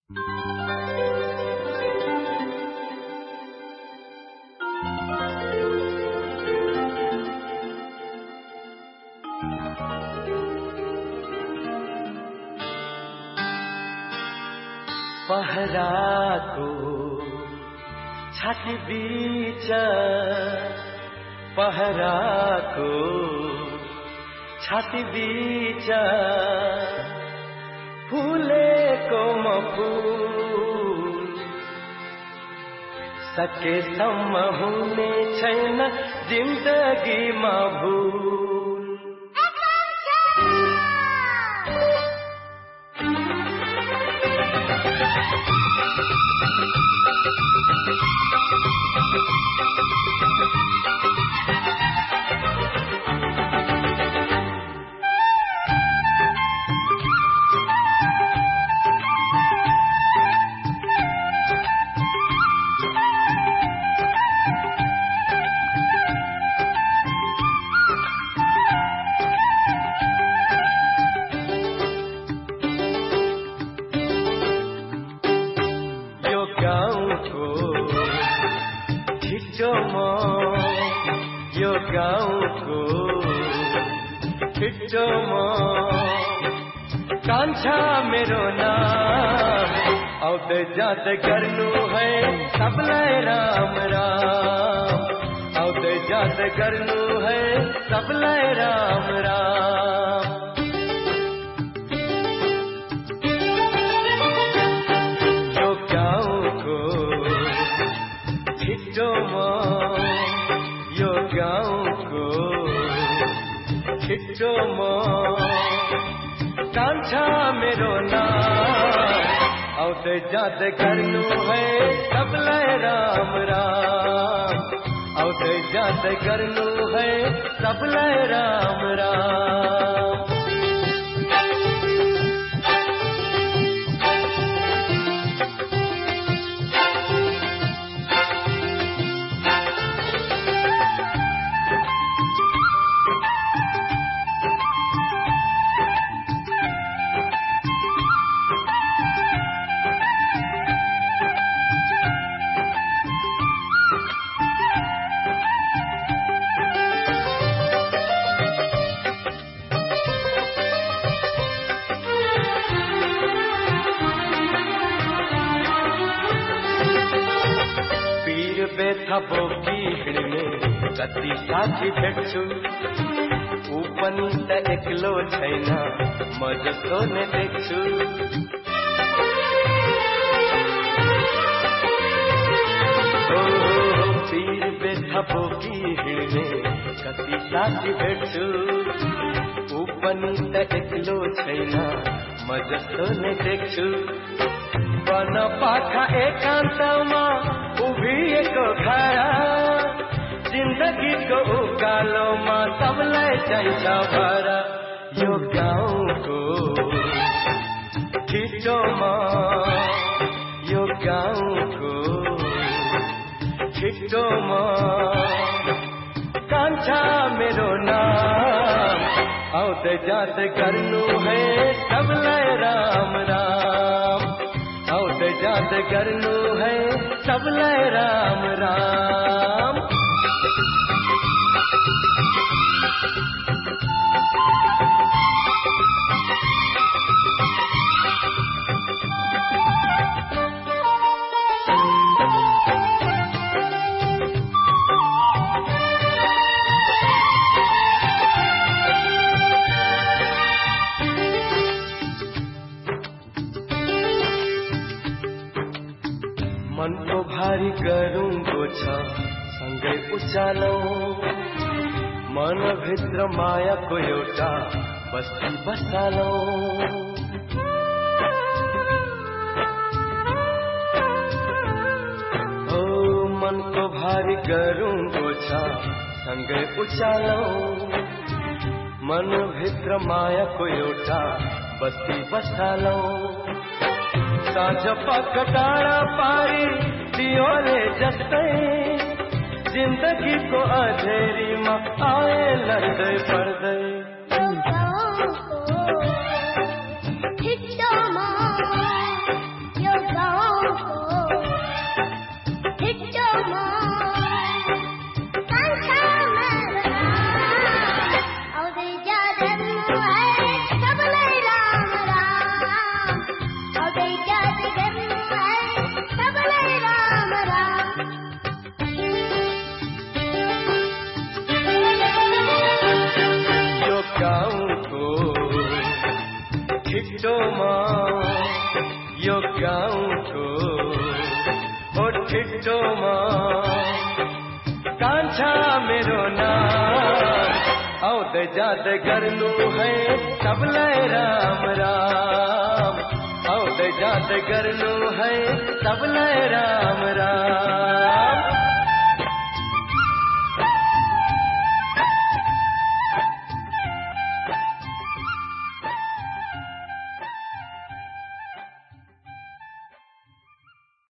पहराको छाती बीच पहराको छाती बीच फुलेको म फूल सकेसम्म हुने छैन जिन्दगीमा भूल। यो गाउँको छिटो म कान्छा मेरो नाम आउँदै जाँदै गर्नु है सबलाई राम राम आउँदै जाँदै गर्नु है सबलाई राम राम। यो गाउँको छिटो म यो गाउँको छिटो म कान्छा मेरो नाम आउँदै जाँदै गर्नु है सबलाई राम राम आउँदै जाँदै गर्नु है सबलाई राम राम। बोकी हिँड्ने कति साथी भेट्छु ऊ पनि त एक्लो छैन म जस्तो नै देख्छु। पीर बेथा बोकी हिँड्ने कति साथी भेट्छु ऊ पनि त एक्लो छैन म जस्तो नै देख्छु। वन पाखा एकान्तमा उभिएको खरा जिन्दगीको उकालोमा सबलाई चाहिन्छ भरा। यो गाउँको छिटोमा यो गाउँको छिटोमा कान्छा मेरो नाम आउँदै जाँदै गर्नु है सबलाई राम राम आउँदै जाँदै गर्नु है सबलाई राम राम। मनको भारी गरुङको छ सँगै उचालो मनभित्र मायाको एउटा बस्ती बसालो। ओ मनको भारी गरुङको छ सँगै उचालो मनभित्र मायाको एउटा बस्ती बसालो। साँझ पख टाढा पारी दियोले जस्तै जिन्दगीको अँधेरीमा आए लड्दै पर्दै। यो यो गाउँको हो ठिटोमा कान्छा मेरो नाम आउँदै जाँदै गर्नु है सबलाई राम राम आउँदै जाँदै गर्नु है सबलाई राम राम